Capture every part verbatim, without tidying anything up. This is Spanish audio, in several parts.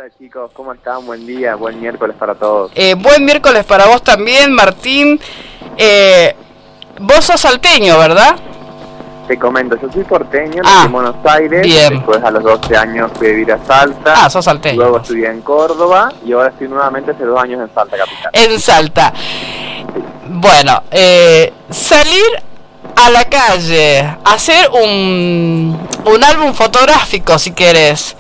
Hola chicos, ¿cómo están? Buen día, buen miércoles para todos. Eh, buen miércoles para vos también, Martín. Eh, vos sos salteño, ¿verdad? Te comento, yo soy porteño, Ah, nací en Buenos Aires, bien. Después a los doce años fui a vivir a Salta. Ah, sos salteño. Luego estudié en Córdoba y ahora estoy nuevamente hace dos años en Salta capital. En Salta. Bueno, eh, salir a la calle, hacer un, un álbum fotográfico, si querés,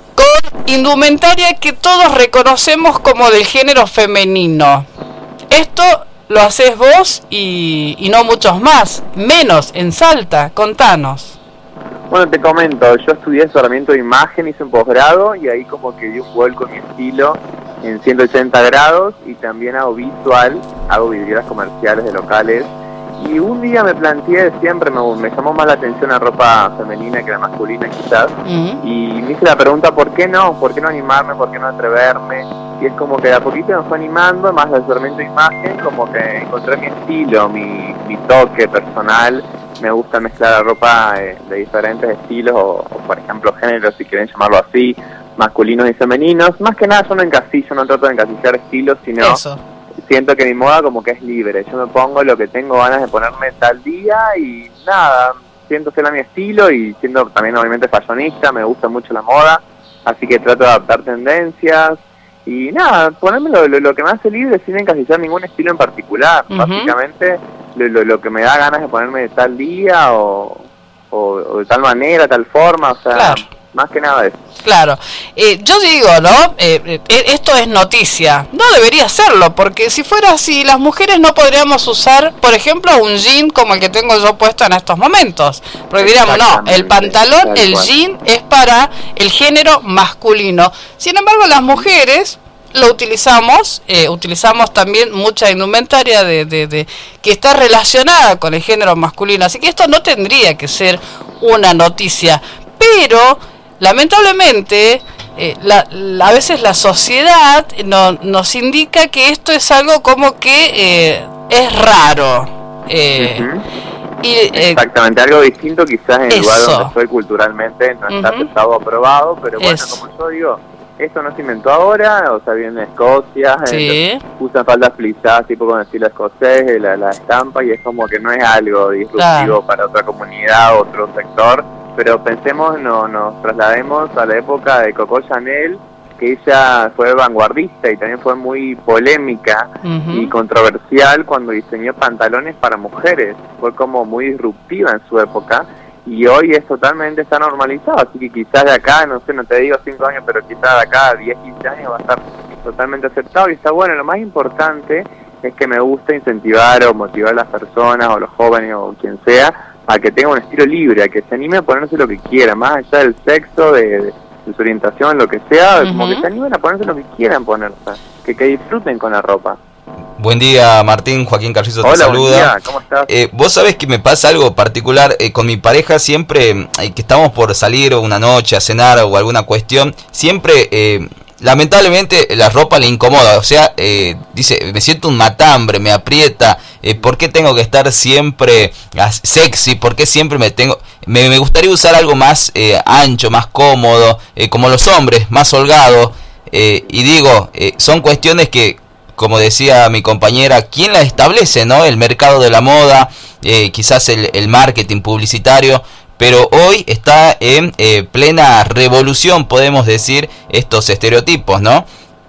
con indumentaria que todos reconocemos como del género femenino. Esto lo haces vos y, y no muchos más, menos en Salta. Contanos. Bueno, te comento, yo estudié asesoramiento de imagen, hice un posgrado y ahí como que di un vuelco en mi estilo en ciento ochenta grados y también hago visual, hago vidrieras comerciales de locales. Y un día me planteé, siempre me, me llamó más la atención la ropa femenina que la masculina quizás, Uh-huh. y me hice la pregunta, ¿por qué no? ¿Por qué no animarme? ¿Por qué no atreverme? Y es como que de a poquito me fue animando, más el asesoramiento de imagen, como que encontré mi estilo, mi, mi toque personal. Me gusta mezclar la ropa de, de diferentes estilos, o, o por ejemplo géneros, si quieren llamarlo así, masculinos y femeninos. Más que nada yo no encasillo, no trato de encasillar estilos, sino... Eso. Siento que mi moda como que es libre, yo me pongo lo que tengo ganas de ponerme tal día y nada, siento ser a mi estilo y siendo también obviamente fashionista, me gusta mucho la moda, así que trato de adaptar tendencias y nada, ponerme lo, lo, lo que me hace libre sin encasillar ningún estilo en particular. Uh-huh. Básicamente lo, lo, lo que me da ganas de ponerme de tal día o, o, o de tal manera, tal forma, o sea... Claro. Más que nada eso. Claro. Eh, yo digo, ¿no? Eh, eh, esto es noticia. No debería serlo, porque si fuera así, las mujeres no podríamos usar, por ejemplo, un jean como el que tengo yo puesto en estos momentos. Porque diríamos, no, el pantalón, el jean es para el género masculino. Sin embargo, las mujeres lo utilizamos, eh, utilizamos también mucha indumentaria de, de, de que está relacionada con el género masculino. Así que esto no tendría que ser una noticia. Pero... lamentablemente, eh, la, la, a veces la sociedad no, nos indica que esto es algo como que eh, es raro. Eh, uh-huh. y, eh, Exactamente, algo distinto quizás en el eso. lugar donde estoy culturalmente no está uh-huh. aceptado o aprobado, pero bueno, eso. como yo digo, esto no se inventó ahora, o sea, viene de Escocia, sí. eh, usan faldas flisadas tipo con estilo escocés, la, la estampa, y es como que no es algo disruptivo claro. para otra comunidad, otro sector. Pero pensemos, no, nos traslademos a la época de Coco Chanel, que ella fue vanguardista y también fue muy polémica uh-huh. y controversial cuando diseñó pantalones para mujeres. Fue como muy disruptiva en su época y hoy es totalmente, está normalizado. Así que quizás de acá, no sé, no te digo cinco años, pero quizás de acá diez, quince años va a estar totalmente aceptado y está bueno. Lo más importante es que me gusta incentivar o motivar a las personas o los jóvenes o quien sea a que tenga un estilo libre, a que se anime a ponerse lo que quiera, más allá del sexo, de, de, de su orientación, lo que sea, uh-huh. como que se animen a ponerse lo que quieran ponerse, que, que disfruten con la ropa. Buen día, Martín. Joaquín Carrizo te Hola, saluda. Buen día, ¿cómo estás? Eh, vos sabés que me pasa algo particular eh, con mi pareja siempre, eh, que estamos por salir una noche a cenar o alguna cuestión, siempre... Eh, lamentablemente la ropa le incomoda, o sea, eh, dice, me siento un matambre, me aprieta, eh, ¿por qué tengo que estar siempre sexy? ¿Por qué siempre me tengo...? Me, me gustaría usar algo más eh, ancho, más cómodo, eh, como los hombres, más holgado, eh, y digo, eh, son cuestiones que, como decía mi compañera, ¿quién las establece, no? El mercado de la moda, eh, quizás el, el marketing publicitario... Pero hoy está en eh, plena revolución, podemos decir, estos estereotipos, ¿no?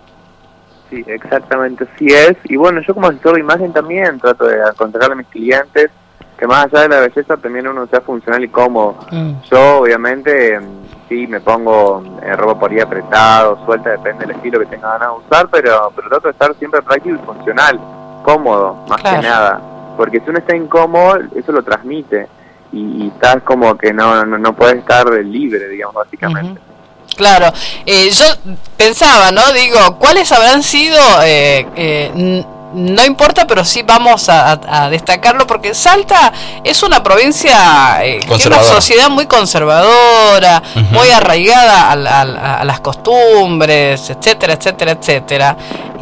Sí, exactamente, así es. Y bueno, yo como asesor de imagen también trato de aconsejarle a mis clientes que más allá de la belleza también uno sea funcional y cómodo. Mm. Yo, obviamente, sí, me pongo eh, ropa por ahí apretado, suelta, depende del estilo que tenga ganas de usar, pero, pero trato de estar siempre práctico y funcional, cómodo, más claro. que nada. Porque si uno está incómodo, eso lo transmite. Y, y estás como que no, no no puedes estar libre, digamos, básicamente. Uh-huh. Claro, eh, yo pensaba, ¿no? Digo, ¿cuáles habrán sido? Eh, eh, n- no importa, pero sí vamos a, a, a destacarlo, porque Salta es una provincia eh, que es una sociedad muy conservadora, uh-huh. muy arraigada a, a, a las costumbres, etcétera, etcétera, etcétera.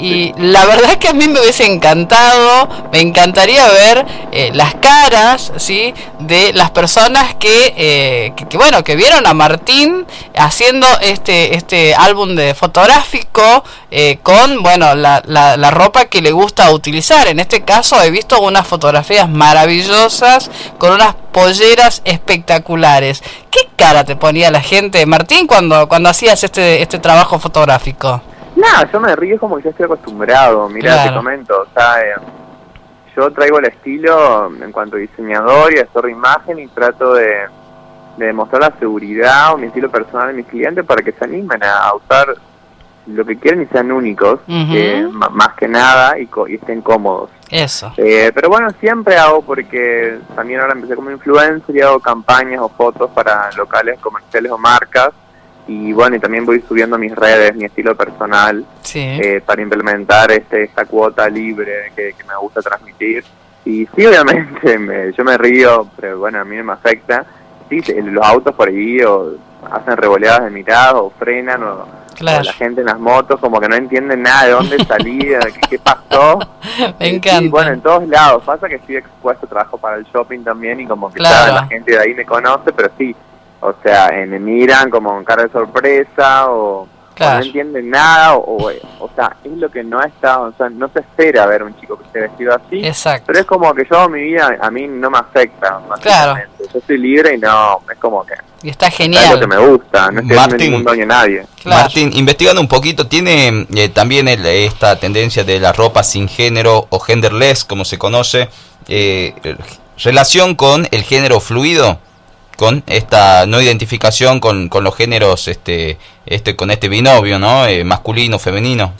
y la verdad es que a mí me hubiese encantado, me encantaría ver eh, las caras, ¿sí?, de las personas que, eh, que, que, bueno, que vieron a Martín haciendo este este álbum de fotográfico eh, con, bueno, la, la, la ropa que le gusta utilizar. En este caso he visto unas fotografías maravillosas con unas polleras espectaculares. ¿Qué cara te ponía la gente, Martín, cuando cuando hacías este este trabajo fotográfico? No, yo me río como que ya estoy acostumbrado. Mirá, claro. Te comento, o sea, eh, yo traigo el estilo en cuanto a diseñador y asesor de imagen y trato de, de demostrar la seguridad o mi estilo personal de mis clientes para que se animen a usar lo que quieren y sean únicos, uh-huh. eh, más que nada, y, co- y estén cómodos. Eso. Eh, pero bueno, siempre hago, porque también ahora empecé como influencer y hago campañas o fotos para locales comerciales o marcas. Y bueno, y también voy subiendo a mis redes, mi estilo personal, sí. eh, para implementar este esta cuota libre que, que me gusta transmitir. Y sí, obviamente, me, yo me río, pero bueno, a mí me afecta. Sí, los autos por ahí o hacen revoleadas de mirada o frenan, o, claro. o la gente en las motos como que no entienden nada de dónde salía, qué, qué pasó. Me encanta. Sí, bueno, en todos lados. Pasa que estoy expuesto, trabajo para el shopping también y como que claro. toda la gente de ahí me conoce, pero sí. O sea, eh, me miran como con cara de sorpresa o, claro. o no entienden nada o, o, o sea, es lo que no está, o sea, no se espera ver un chico que esté vestido así. Exacto. Pero es como que yo, mi vida, a mí no me afecta, claro. Yo soy libre y no, es como que... Y está genial. Es lo que me gusta, no estoy Martín, ningún daño a nadie. Claro. Martín, investigando un poquito, tiene eh, también el, esta tendencia de la ropa sin género o genderless, como se conoce, eh, relación con el género fluido, con esta no identificación con, con los géneros, este, este, con este binomio, ¿no? Eh, masculino, femenino.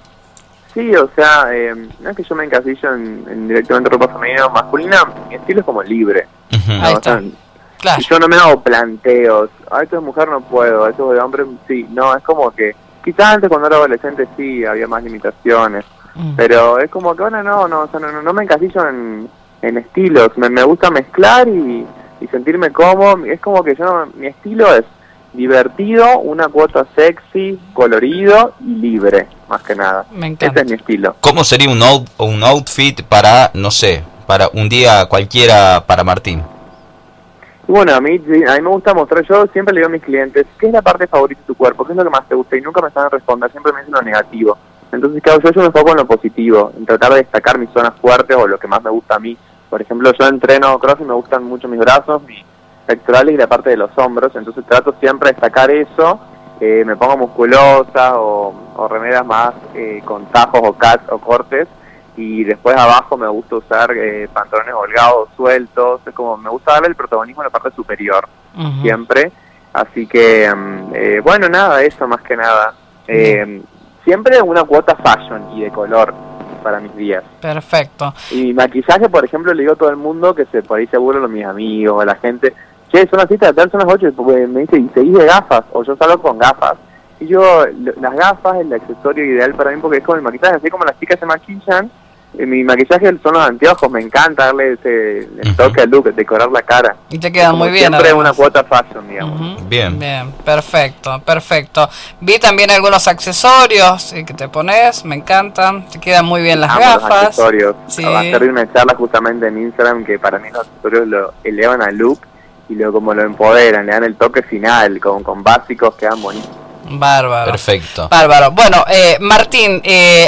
Sí, o sea, eh, no es que yo me encasillo en, en directamente ropa femenina o masculina, mi estilo es como libre. Uh-huh. ¿no? Ahí o está. sea, claro. Yo no me hago planteos, a esto de mujer no puedo, a esto de hombre sí, no, es como que, quizás antes cuando era adolescente sí, había más limitaciones, uh-huh. pero es como que ahora no, no, o sea, no, no, no me encasillo en, en estilos, me, me gusta mezclar y... y sentirme cómodo. Es como que yo, mi estilo es divertido, una cuota sexy, colorido y libre, más que nada. Me encanta. Ese es mi estilo. ¿Cómo sería un, out, un outfit para, no sé, para un día cualquiera para Martín? Bueno, a mí, a mí me gusta mostrar, yo siempre le digo a mis clientes, ¿qué es la parte favorita de tu cuerpo? ¿Qué es lo que más te gusta? Y nunca me saben responder, siempre me dicen lo negativo. Entonces, claro, yo, yo me enfoco en lo positivo, en tratar de destacar mis zonas fuertes o lo que más me gusta a mí. Por ejemplo, yo entreno cross y me gustan mucho mis brazos, mis pectorales y la parte de los hombros, entonces trato siempre de destacar eso, eh, me pongo musculosa o, o remeras más eh, con tajos o cats o cortes, y después abajo me gusta usar eh, pantalones holgados, sueltos, es como me gusta darle el protagonismo a la parte superior, uh-huh. siempre, así que, eh, bueno, nada, eso más que nada, eh, uh-huh. siempre una cuota fashion y de color para mis días. Perfecto. Y maquillaje, por ejemplo, le digo a todo el mundo que se por ahí se burlan mis amigos, a la gente, che, son las siete de la tarde, son las ocho, porque me dice, ¿y seguís de gafas? O yo salgo con gafas. Y yo, las gafas es el accesorio ideal para mí porque es como el maquillaje, así como las chicas se maquillan, eh, mi maquillaje son los anteojos, me encanta darle ese el toque al look, decorar la cara. Y te queda muy bien. Siempre es una cuota fashion, digamos. Uh-huh. Bien. Bien, perfecto, perfecto. Vi también algunos accesorios que te pones, me encantan, te quedan muy bien las Amo gafas. Los accesorios. Sí. Ayer vi una charla justamente en Instagram que para mí los accesorios lo elevan al look y lo como lo empoderan, le dan el toque final, con, con básicos quedan bonitos. Bárbaro. Perfecto. Bárbaro. Bueno, eh, Martín, eh,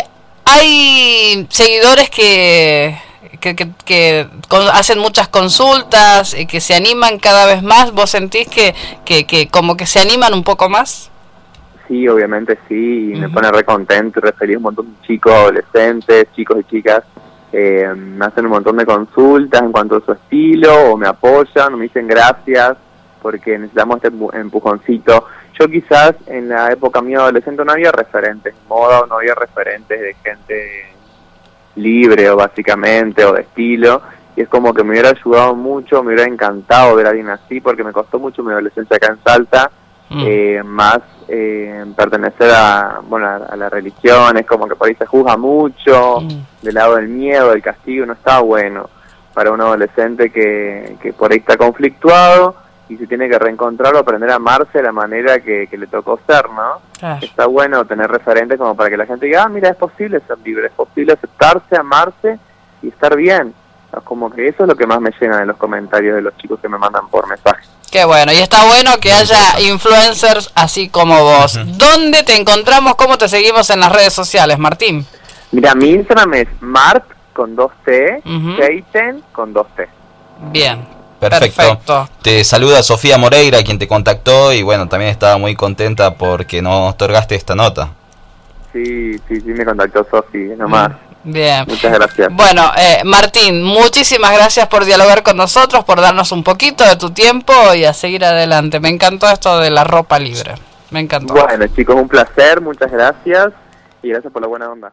hay seguidores que, que, que, que con, hacen muchas consultas, eh, que se animan cada vez más. ¿Vos sentís que, que, que como que se animan un poco más? Sí, obviamente sí, y uh-huh. me pone re contento y re feliz un montón de chicos, adolescentes, chicos y chicas. Eh, me hacen un montón de consultas en cuanto a su estilo, o me apoyan, o me dicen gracias, porque necesitamos este empujoncito. Yo quizás en la época mía adolescente no había referentes en moda, no había referentes de gente libre o básicamente, o de estilo, y es como que me hubiera ayudado mucho, me hubiera encantado ver a alguien así, porque me costó mucho mi adolescencia acá en Salta, mm. eh, más eh, pertenecer a, bueno, a, a la religión, es como que por ahí se juzga mucho, mm. del lado del miedo, del castigo, no está bueno para un adolescente que, que por ahí está conflictuado. y se tiene que reencontrar o aprender a amarse de la manera que, que le tocó ser, ¿no? Claro. Está bueno tener referentes como para que la gente diga, ah, mira, es posible ser libre, es posible aceptarse, amarse y estar bien. Como que eso es lo que más me llena de los comentarios de los chicos que me mandan por mensaje. Qué bueno, y está bueno que haya influencers así como vos. Uh-huh. ¿Dónde te encontramos? ¿Cómo te seguimos en las redes sociales, Martín? Mira, mi Instagram es Mart con dos T, uh-huh. Keiten con dos T. Bien. Perfecto. Perfecto. Te saluda Sofía Moreira, quien te contactó, y bueno, también estaba muy contenta porque nos otorgaste esta nota. Sí, sí, sí, me contactó Sofi, nomás. Bien. Muchas gracias. Bueno, eh, Martín, muchísimas gracias por dialogar con nosotros, por darnos un poquito de tu tiempo y a seguir adelante. Me encantó esto de la ropa libre. Me encantó. Bueno, chicos, un placer, muchas gracias y gracias por la buena onda.